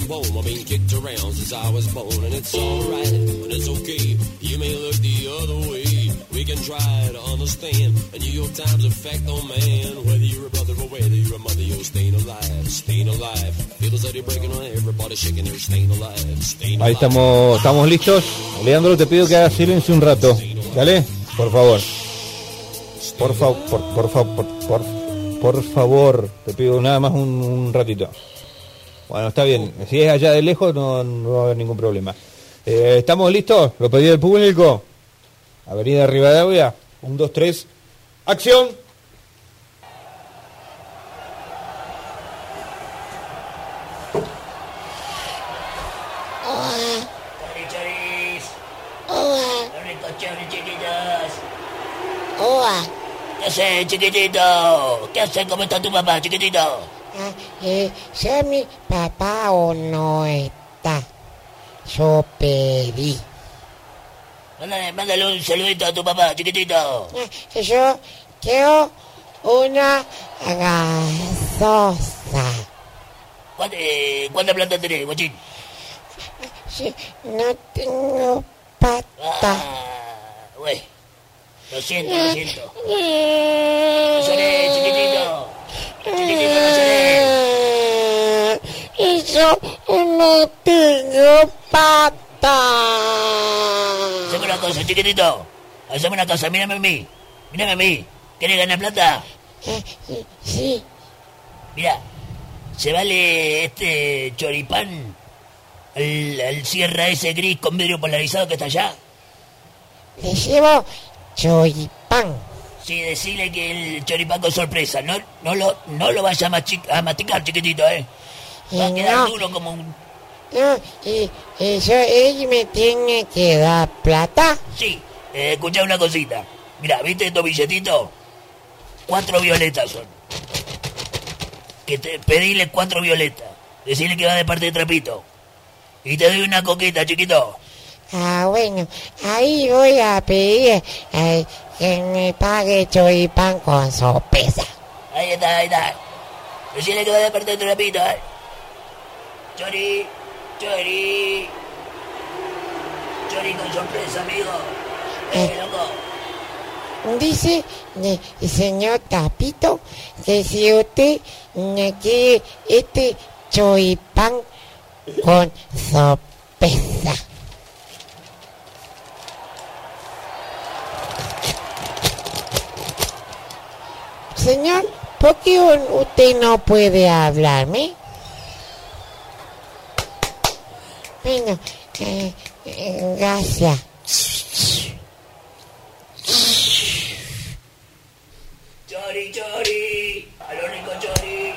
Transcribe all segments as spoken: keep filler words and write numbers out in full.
from home. I've been kicked around since I was born, and it's alright, and it's okay. You may look the other way. We can try to understand a New York Times effect on man. Whether you're a brother or whether you're a mother, you're staying alive, staying alive. Feels like you're breaking on everybody shaking their staying alive, staying alive. Ahí estamos, estamos listos. Leandro, te pido que hagas silencio un rato. Dale, por favor. Por favor, por, por favor, por, por, por favor, te pido nada más un, un ratito. Bueno, está bien. Si es allá de lejos, no, no va a haber ningún problema. Eh, ¿Estamos listos? Lo pedí del público. Avenida Rivadavia. Un, dos, tres. ¡Acción! Hola. Choris. Hola. Los ricos choris chiquitos. Hola. ¿Qué haces, chiquitito? ¿Qué haces? ¿Cómo está tu papá, chiquitito? Ah, eh, ¿ya mi papá o no está? Yo pedí. Mándale, mándale un saludito a tu papá, chiquitito. Ah, yo quiero una gaseosa. ¿Cuántas eh, plantas tenés, guachín? Sí, no tengo pata. Ah, güey. Lo siento, lo siento. No lloré, chiquitito. Chiquitito, no lloré. Y yo no tengo pata. Haceme una cosa, chiquitito. Haceme una cosa, mírame a mí. Mírame a mí. ¿Querés ganar plata? Eh, sí. Mira, ¿se vale este choripán al, al sierra ese gris con vidrio polarizado que está allá? Le llevo choripán. Sí, decirle que el choripán con sorpresa. No, no, lo, no lo vaya a, machi- a masticar, chiquitito, ¿eh? Va a quedar no, duro como un... No, y, y yo, él me tiene que dar plata. Sí, eh, escuchá una cosita. Mira, ¿viste estos billetitos? Cuatro violetas son. Que te pedile cuatro violetas. Decirle que va de parte de Trapito. Y te doy una coquita, chiquito. Ah, bueno, ahí voy a pedir eh, que me pague choripán con sorpresa. Ahí está, ahí está. Decirle que va de parte de Trapito, ¿eh? Chori, chori. Chori con sorpresa, amigo. Eh, Eh. loco. Dice eh, el señor Tapito que si usted me quiere este choripán con sorpresa. Señor, ¿por qué usted no puede hablarme? Bueno, eh, eh, gracias. Chori, chori. A lo rico, chori.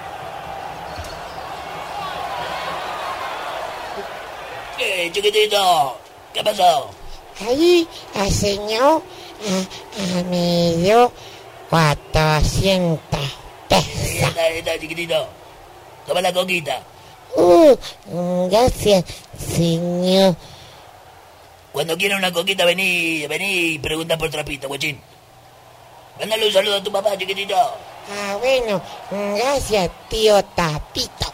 Eh, chiquitito. ¿Qué pasó? Ahí el señor a, a me dio cuatrocientas Ahí pesos. está, ahí está, chiquitito. Toma la coquita. Uh, gracias, señor. Cuando quieras una coquita, vení, vení y pregunta por Trapito, guachín. Mándale un saludo a tu papá, chiquitito. Ah, bueno, gracias, tío Tapito.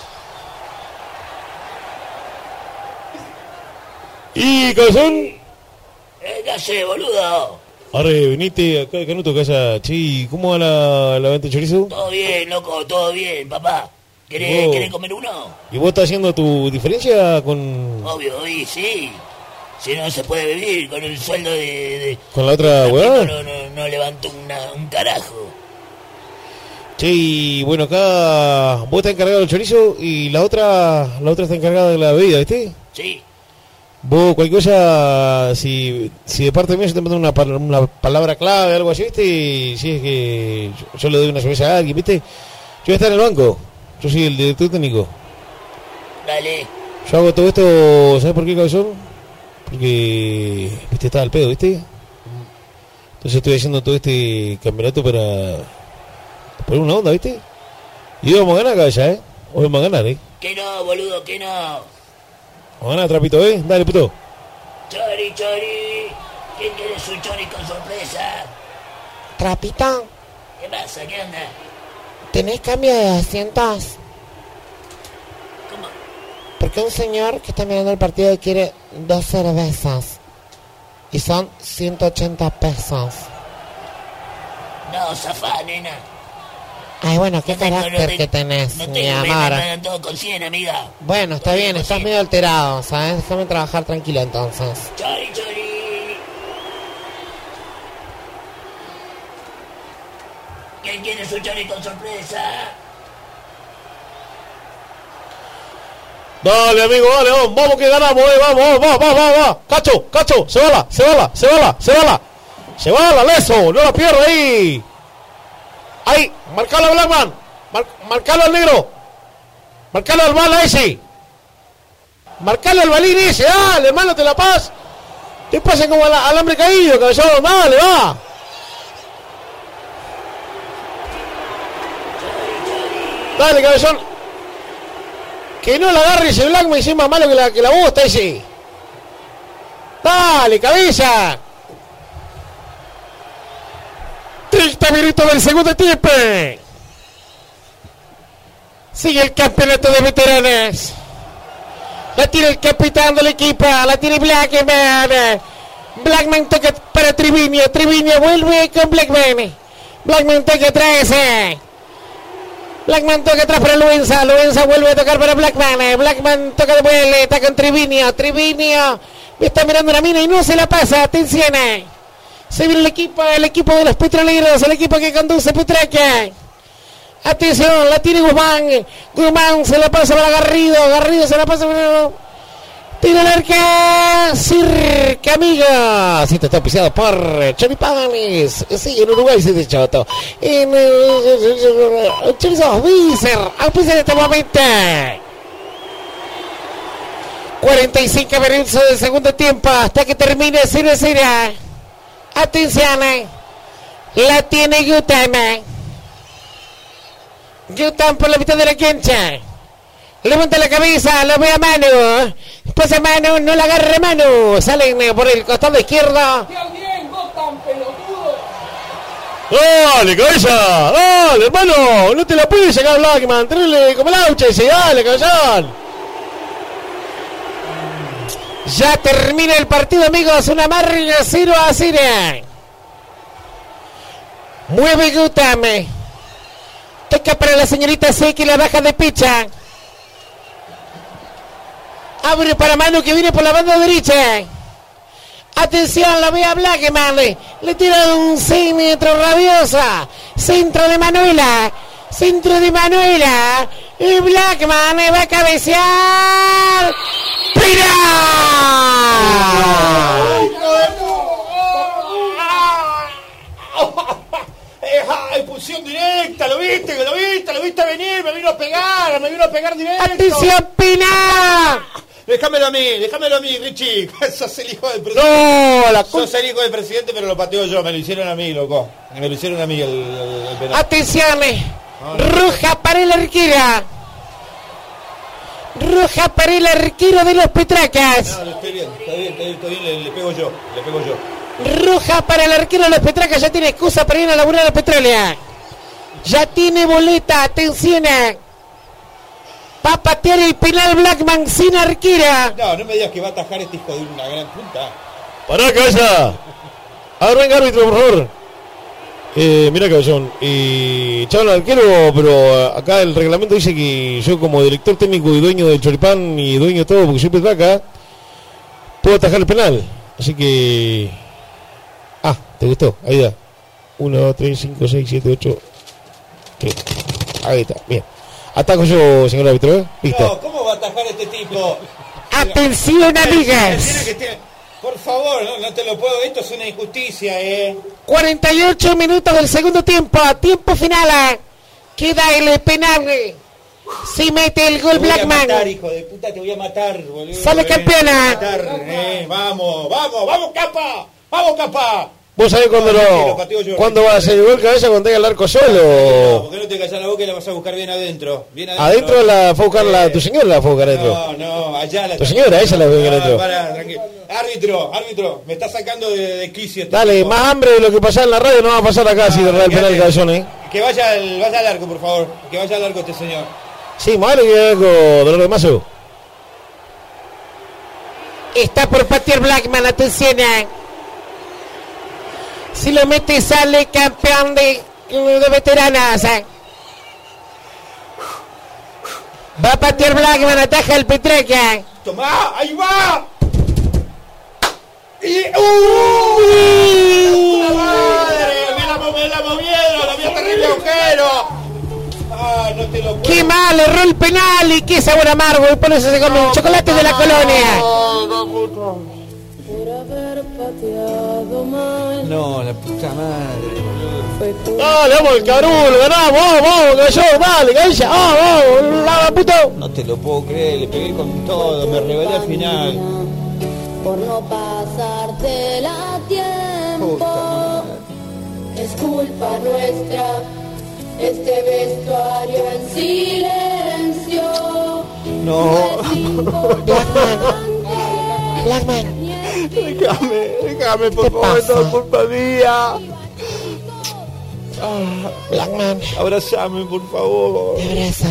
¿Y Cabezón? Eh, ¿qué haces, boludo? Arre, venite acá de Canuto, casa. Che, ¿cómo va la, la venta de chorizo? Todo bien, loco, todo bien, papá. ¿Querés, Oh. ¿querés comer uno? ¿Y vos estás haciendo tu diferencia con, Obvio, y sí. Si no se puede vivir con el sueldo de... de con la otra Trapito, huevada? no, no, no levanto una, un carajo. Che, y bueno, acá vos estás encargado del chorizo y la otra la otra está encargada de la bebida, ¿viste? Sí. Vos, cualquier cosa, si, si de parte mía yo te mando una, pal- una palabra clave, algo así, ¿viste? Y si es que yo, yo le doy una cerveza a alguien, ¿viste? Yo voy a estar en el banco, yo soy el director técnico. Dale. Yo hago todo esto, ¿sabes por qué, cabezón? Porque, viste, estaba al pedo, ¿viste? Entonces estoy haciendo todo este campeonato para poner una onda, ¿viste? Y hoy vamos a ganar, cabeza, ¿eh? Hoy vamos a ganar, ¿eh? Que no, boludo, que no. Vamos a ganar, Trapito, ¿eh? Dale, puto. Chori, chori. ¿Quién quiere su chori con sorpresa? Trapito, ¿Qué pasa? ¿Qué onda? ¿tenés cambio de asientos? ¿Cómo? que un señor que está mirando el partido quiere dos cervezas. Y son ciento ochenta pesos. No, zafá, nena. Ay, bueno, qué No tengo- no carácter te- que tenés, No mi tengo, me amor. pagan todo con cien, amiga. Bueno, está No bien, tengo estás cien. medio alterado, ¿sabes? Déjame trabajar tranquilo entonces. Chori, chori. ¿Quién quiere su chori con sorpresa? Dale, amigo, dale, vamos, vamos que ganamos, eh, vamos, vamos, vamos, vamos, vamos. Cacho, Cacho, se va la, se va la, se va la, se va la. Se va la, Leso, no la pierde ahí. Ahí, marcalo a Blackman. Mar, marcalo al negro. Marcalo al bala ese. Marcalo al balín ese, dale, hermano, te la paz. Te pasen como al, alambre caído, cabezón, dale, va. Dale, cabezón. Que no la agarre ese Blackman, y es más malo que la, que la bosta ese. Dale, cabeza. treinta minutos del segundo tiempo. Sigue el campeonato de veteranos. La tiene el capitán del equipo. La tiene Blackman. Blackman toca para Triviño. Triviño vuelve con Blackman. Blackman toca atrás. Blackman toca atrás para Luenza. Luenza vuelve a tocar para Blackman. Blackman toca de vuelta. Está con Triviño. Triviño está mirando la mina y no se la pasa. Atención. Se viene el equipo, el equipo de los petroleros, el equipo que conduce Petraca. Atención, la tiene Guzmán. Guzmán se la pasa para Garrido. Garrido se la pasa para... Tira el arca. Circa, amiga. Sí, te está auspiciado por Choripanes. Sí, en Uruguay se dice choto. En uh, Chorizos Vícer. Auspicia en este momento. cuarenta y cinco minutos del segundo tiempo. Hasta que termine cero cero. Atención, la tiene Gutam. Gutam por la mitad de la cancha. Levanta la cabeza, lo ve a Manu. Pasa Manu, no la agarra Manu. Salen por el costado izquierdo. Dale, cabeza, dale, hermano. No te la puedes sacar Blackman. Tenele como el auche ese, dale, cabezón. Ya termina el partido, amigos. Una amarga cero a cero. Mueve Gutam. Toca para la señorita C que la baja de picha. Abre para Manu que viene por la banda derecha. Atención, la ve a Blackman. Le tira un centro rabiosa. Centro de Manuela. Centro de Manuela. Y Blackman va a cabecear. ¡Pira! Expulsión directa, lo viste, lo viste, lo viste venir, me vino a pegar, me vino a pegar directo. ¡Atención, Pina! Déjamelo a mí, déjamelo a mí, Richie. Sos el hijo del presidente. No, la Sos el hijo del presidente, pero lo pateo yo, me lo hicieron a mí, loco. Me lo hicieron a mí el, el, el penal. Atención, roja para el arquera. Roja para el arquero de los Petracas. No, estoy bien, está bien, está bien, está bien, le, le pego yo, le pego yo. Roja para el arquero de los Petracas, ya tiene excusa para ir a laburar a la Petrólea. Ya tiene boleta, atención. Va a patear el penal Blackman sin arquera. No, no me digas que va a atajar este hijo de una gran punta. Pará, cabeza. A ver, venga, árbitro, por favor. Eh, mira, cabezón. Eh, chaval arquero, pero acá el reglamento dice que yo, como director técnico y dueño del Choripán y dueño de todo, porque soy Petraca, puedo atajar el penal. Así que. Ah, ¿te gustó? Ahí da. uno, dos, tres, cinco, seis, siete, ocho. Ahí está, bien. Ataco yo, señor árbitro, ¿eh? Listo. No, ¿cómo va a atajar este tipo? Atención, Tiene amigas. que tener- Por favor, no, no te lo puedo, esto es una injusticia, eh. cuarenta y ocho minutos del segundo tiempo. Tiempo final. Queda el penal. Si mete el gol Te voy a Blackman. matar, hijo de puta, te voy a matar, boludo. Sale eh, campeona. te voy a matar, eh. Vamos, vamos, vamos, capa. Vamos, capa. ¿Vos sabés cuándo, No, lo, lo pateo yo. cuándo va a hacer el gol, cabeza, cuando tenga el arco No, solo? ¿por qué no te callas la boca y la vas a buscar bien adentro? Bien Adentro la fue a buscar la, tu señora la fue a buscar adentro. No, no, allá la Tu señora, esa la fue a buscar No, adentro. pará, tranquilo. Árbitro, árbitro, me está sacando de, de quicio este Dale, tipo. más hambre de lo que pasaba en la radio no va a pasar acá si No, te da el quédate. penal, cabezón, ¿eh? Que vaya al, vaya al arco, por favor. Que vaya al arco este señor. Sí, madre que con dolor de mazo. Está por patear Blackman, atención. eh. Si lo mete sale campeón de, de veteranas. eh. Va a patear Blackman, ataja el Petraca. ¡Tomá! ¡Ahí va! ¡Y... ¡Uh! ¡La madre! ¡Me la, me la movieron! ¡La vio terrible agujero! ¡Ah, no te lo puedo! ¡Qué mal! Erró el penal y qué sabor amargo. Y por eso se come un chocolate de la colonia. No, la puta madre. Dale, vamos el cabrón, ganamos, vamos, vamos, cayó, dale, calla, vamos, vamos, la puta. No te lo puedo creer, le pegué con todo, me rebelé al final. Por no pasarte la tiempo. Puta. Es culpa nuestra, este vestuario en silencio. No. Blackman. Blackman. Déjame, déjame, por ¿Qué favor, pasa? no es culpa mía. Blackman. Abrázame, por favor. Te abrazo.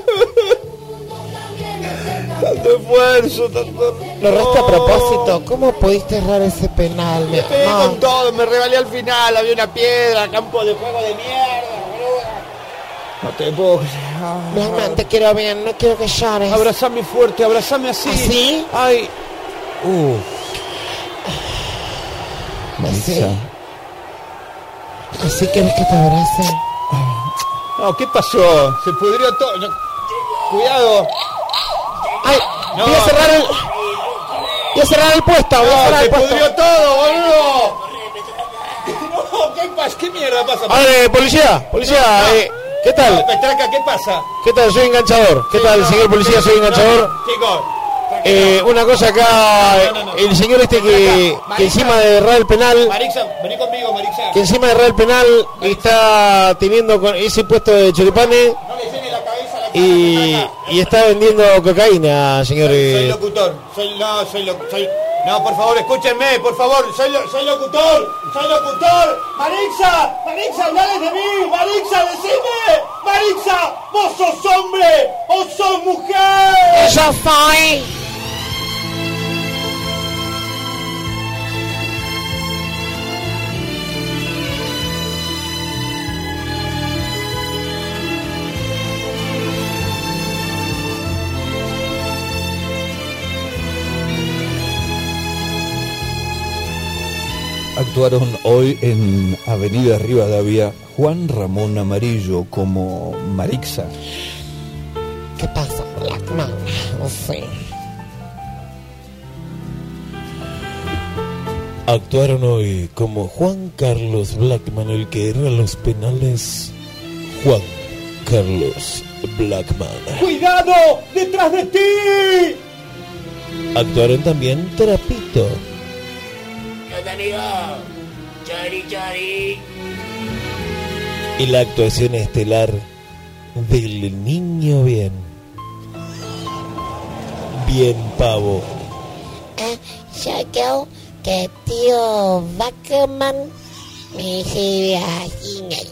Tanto esfuerzo, tanto... Lo resta a No. propósito. ¿Cómo pudiste errar ese penal? mi Me pegué amor? con todo, me rebalé al final, había una piedra, campo de juego de mierda, boludo. No te puedo creer. Ah. Blackman, te quiero bien, no quiero que llores. Abrazame fuerte, abrazame así. ¿Así? Ay. Uh. Así. Así quieres que te abrace. No, ¿qué pasó? Se pudrió todo. No. Cuidado. Ay, No. voy a cerrar el. Voy a cerrar el puesto, voy a No, cerrar se el puesto. pudrió todo, boludo. No, ¿qué pasa? ¿Qué mierda pasa? A ver, policía, policía, No. eh, ¿qué No, tal? Petraca, ¿qué pasa? ¿Qué tal? Soy enganchador. ¿Qué tal, No, señor policía? Soy enganchador. No, chicos. Eh, una cosa acá, No, no, no. el señor este que, Marixa. que encima de errar el penal, Marixa, vení conmigo, Marixa. que encima de errar el penal está teniendo con ese puesto de choripanes No le llene la cabeza a la y, cara, y está vendiendo cocaína, señor. Soy eh. locutor, soy, no, soy, lo, soy, no, por favor, escúchenme, por favor, soy, lo- soy locutor, soy locutor, Marixa, Marixa, hablales de mí, Marixa, decime, Marixa, vos sos hombre o sos mujer. Yo soy. Actuaron hoy en Avenida Rivadavia Juan Ramón Amarillo como Marixa. ¿Qué pasa, Blackman? No sé. Actuaron hoy como Juan Carlos Blackman, el que erra los penales, Juan Carlos Blackman. ¡Cuidado! ¡Detrás de ti! Actuaron también Trapito, ¿Qué onda, amigo? Chori, chori. y la actuación estelar del niño bien. Bien pavo. Eh, yo creo que tío Blackman me lleve a Disney.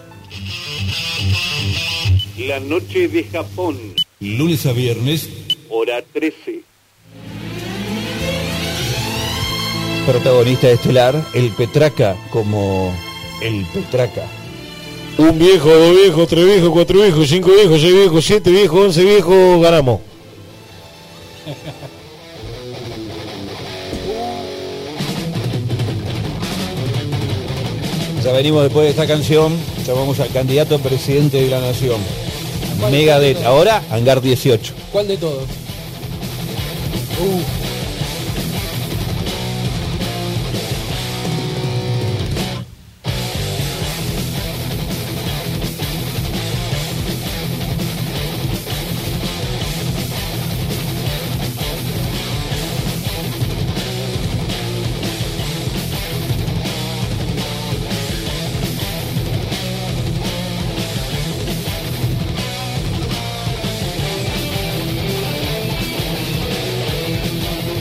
La noche de Japón, Lunes a viernes. hora trece. Protagonista estelar, el Petraca como el Petraca. Un viejo, dos viejos, tres viejos, cuatro viejos, cinco viejos, seis viejos, siete viejos, once viejos, ganamos. Ya venimos después de esta canción, llamamos al candidato a presidente de la nación. Megadeth, ahora Hangar dieciocho. ¿Cuál de todos? Uh,